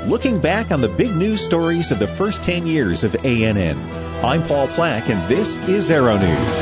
looking back on the big news stories of the first 10 years of ANN. I'm Paul Plack, and this is Aero News.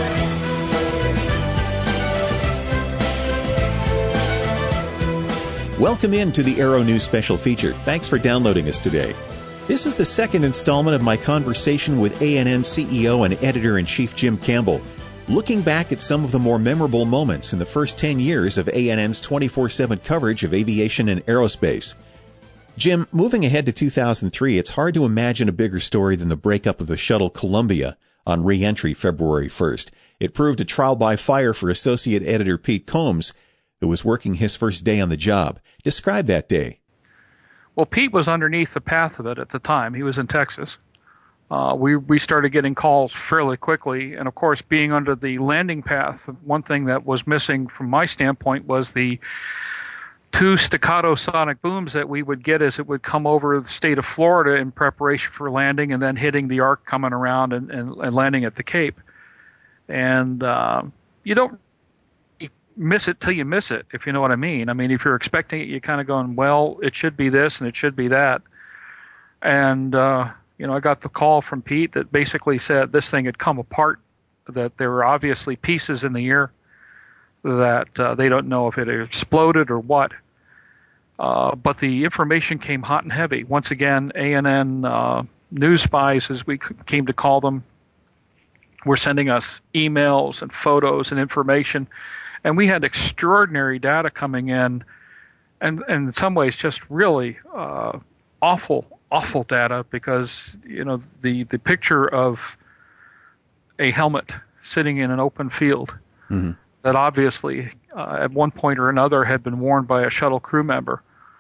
Welcome in to the Aero News special feature. Thanks for downloading us today. This is the second installment of my conversation with ANN CEO and Editor-in-Chief Jim Campbell, looking back at some of the more memorable moments in the first 10 years of ANN's 24/7 coverage of aviation and aerospace. Jim, moving ahead to 2003, it's hard to imagine a bigger story than the breakup of the shuttle Columbia on re-entry February 1st. It proved a trial by fire for Associate Editor Pete Combs, who was working his first day on the job. Describe that day. Well, Pete was underneath the path of it at the time. He was in Texas. We started getting calls fairly quickly, and of course, being under the landing path, one thing that was missing from my standpoint was the two staccato sonic booms that we would get as it would come over the state of Florida in preparation for landing and then hitting the arc coming around and landing at the Cape. And you don't miss it till you miss it, if you know what I mean. I mean, if you're expecting it, you're kind of going, well, it should be this and it should be that. And, I got the call from Pete that basically said this thing had come apart, that there were obviously pieces in the air, that they don't know if it exploded or what. But the information came hot and heavy. Once again, ANN news spies, as we came to call them, were sending us emails and photos and information. And we had extraordinary data coming in, and in some ways just really awful data, because the picture of a helmet sitting in an open field that obviously at one point or another had been worn by a shuttle crew member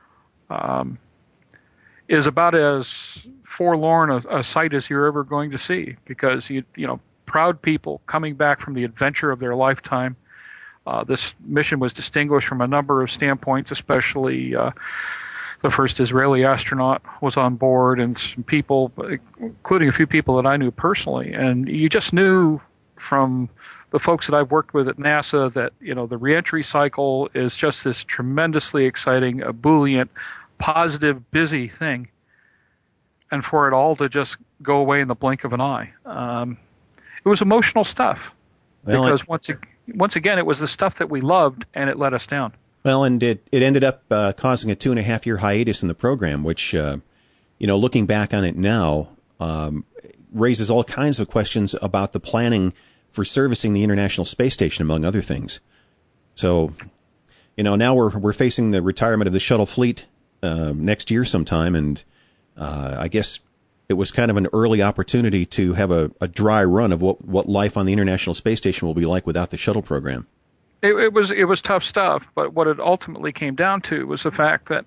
is about as forlorn a sight as you're ever going to see, because proud people coming back from the adventure of their lifetime. This mission was distinguished from a number of standpoints, especially the first Israeli astronaut was on board, and some people, including a few people that I knew personally. And you just knew from the folks that I've worked with at NASA that, the reentry cycle is just this tremendously exciting, ebullient, positive, busy thing. And for it all to just go away in the blink of an eye. It was emotional stuff. Well, because once again, it was the stuff that we loved, and it let us down. Well, and it ended up causing a 2.5-year hiatus in the program, which, looking back on it now, raises all kinds of questions about the planning for servicing the International Space Station, among other things. So, now we're facing the retirement of the shuttle fleet next year sometime, and I guess it was kind of an early opportunity to have a dry run of what life on the International Space Station will be like without the shuttle program. It was tough stuff, but what it ultimately came down to was the fact that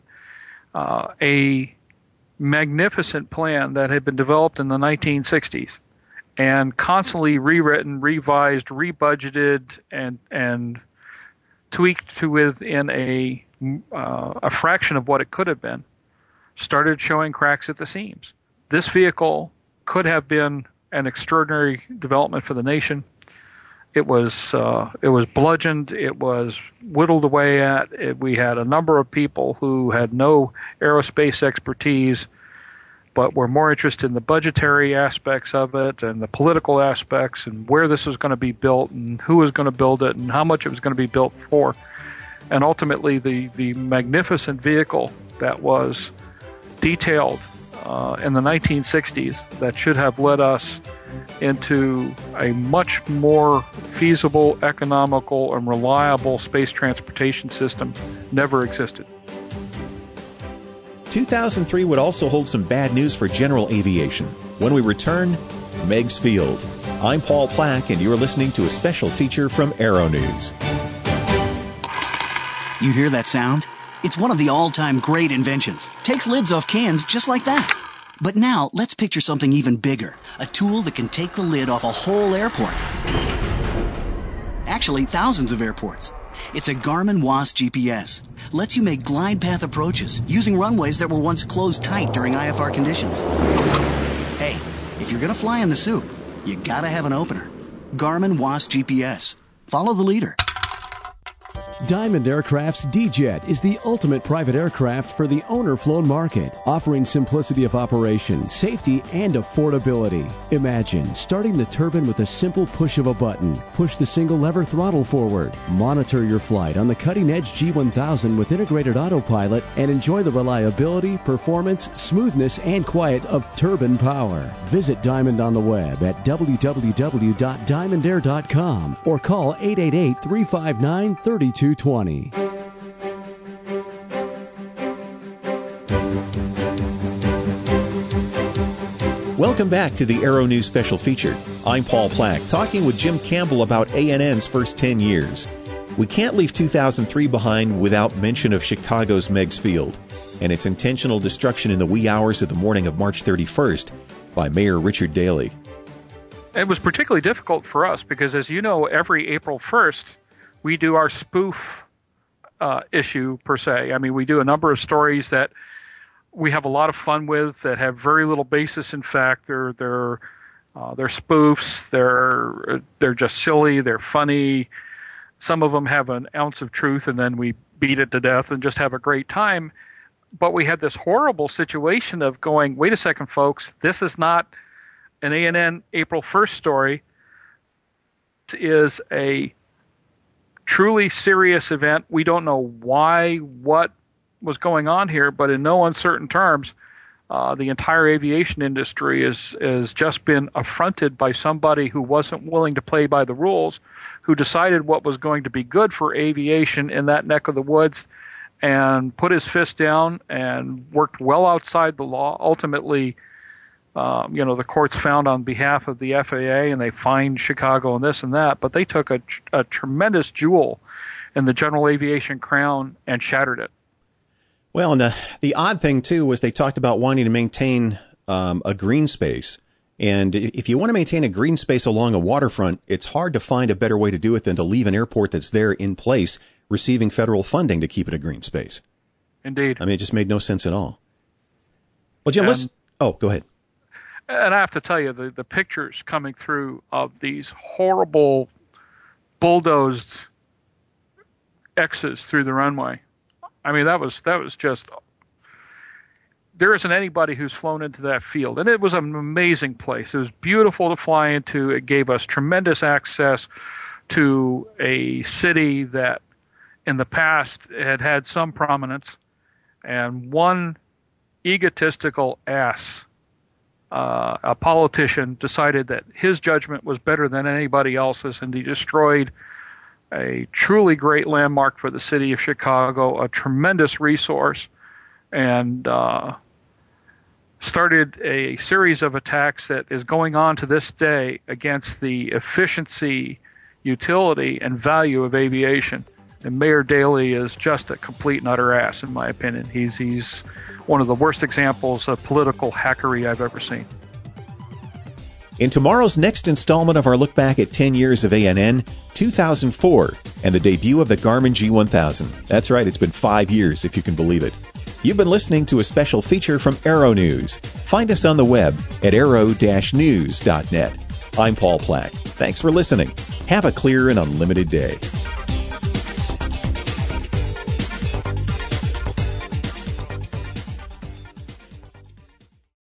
a magnificent plan that had been developed in the 1960s and constantly rewritten, revised, rebudgeted, and tweaked to within a fraction of what it could have been, started showing cracks at the seams. This vehicle could have been an extraordinary development for the nation. It was bludgeoned. It was whittled away at. We had a number of people who had no aerospace expertise, but were more interested in the budgetary aspects of it and the political aspects and where this was going to be built and who was going to build it and how much it was going to be built for. And ultimately, the magnificent vehicle that was detailed in the 1960s that should have led us into a much more feasible, economical, and reliable space transportation system never existed. 2003 would also hold some bad news for general aviation. When we return, Meigs Field. I'm Paul Plack, and you're listening to a special feature from Aero News. You hear that sound? It's one of the all-time great inventions. Takes lids off cans just like that. But now, let's picture something even bigger. A tool that can take the lid off a whole airport. Actually, thousands of airports. It's a Garmin WAAS GPS. Lets you make glide path approaches using runways that were once closed tight during IFR conditions. Hey, if you're gonna fly in the soup, you gotta have an opener. Garmin WAAS GPS. Follow the leader. Diamond Aircraft's D-Jet is the ultimate private aircraft for the owner-flown market, offering simplicity of operation, safety, and affordability. Imagine starting the turbine with a simple push of a button. Push the single lever throttle forward. Monitor your flight on the cutting-edge G1000 with integrated autopilot and enjoy the reliability, performance, smoothness, and quiet of turbine power. Visit Diamond on the web at www.diamondair.com or call 888-359-3220. Welcome back to the Aero News Special Feature. I'm Paul Plack, talking with Jim Campbell about ANN's first 10 years. We can't leave 2003 behind without mention of Chicago's Meigs Field and its intentional destruction in the wee hours of the morning of March 31st by Mayor Richard Daley. It was particularly difficult for us because, as you know, every April 1st, we do our spoof issue, per se. I mean, we do a number of stories that we have a lot of fun with that have very little basis in fact. They're spoofs. They're just silly. They're funny. Some of them have an ounce of truth, and then we beat it to death and just have a great time. But we had this horrible situation of going, wait a second, folks, this is not an ANN April 1st story. This is a truly serious event. We don't know why, what was going on here, but in no uncertain terms, the entire aviation industry has just been affronted by somebody who wasn't willing to play by the rules, who decided what was going to be good for aviation in that neck of the woods and put his fist down and worked well outside the law. Ultimately, the courts found on behalf of the FAA, and they fined Chicago and this and that, but they took a tremendous jewel in the general aviation crown and shattered it. Well, and the odd thing, too, was they talked about wanting to maintain a green space. And if you want to maintain a green space along a waterfront, it's hard to find a better way to do it than to leave an airport that's there in place, receiving federal funding to keep it a green space. Indeed. I mean, it just made no sense at all. Well, Jim, go ahead. And I have to tell you, the pictures coming through of these horrible bulldozed X's through the runway. I mean, that was just. There isn't anybody who's flown into that field, and it was an amazing place. It was beautiful to fly into. It gave us tremendous access to a city that, in the past, had some prominence, and one egotistical ass. A politician decided that his judgment was better than anybody else's, and he destroyed a truly great landmark for the city of Chicago, a tremendous resource, and started a series of attacks that is going on to this day against the efficiency, utility, and value of aviation. And Mayor Daley is just a complete and utter ass, in my opinion. He's one of the worst examples of political hackery I've ever seen. In tomorrow's next installment of our look back at 10 years of ANN, 2004, and the debut of the Garmin G1000. That's right, it's been 5 years, if you can believe it. You've been listening to a special feature from Aero News. Find us on the web at aero-news.net. I'm Paul Plack. Thanks for listening. Have a clear and unlimited day.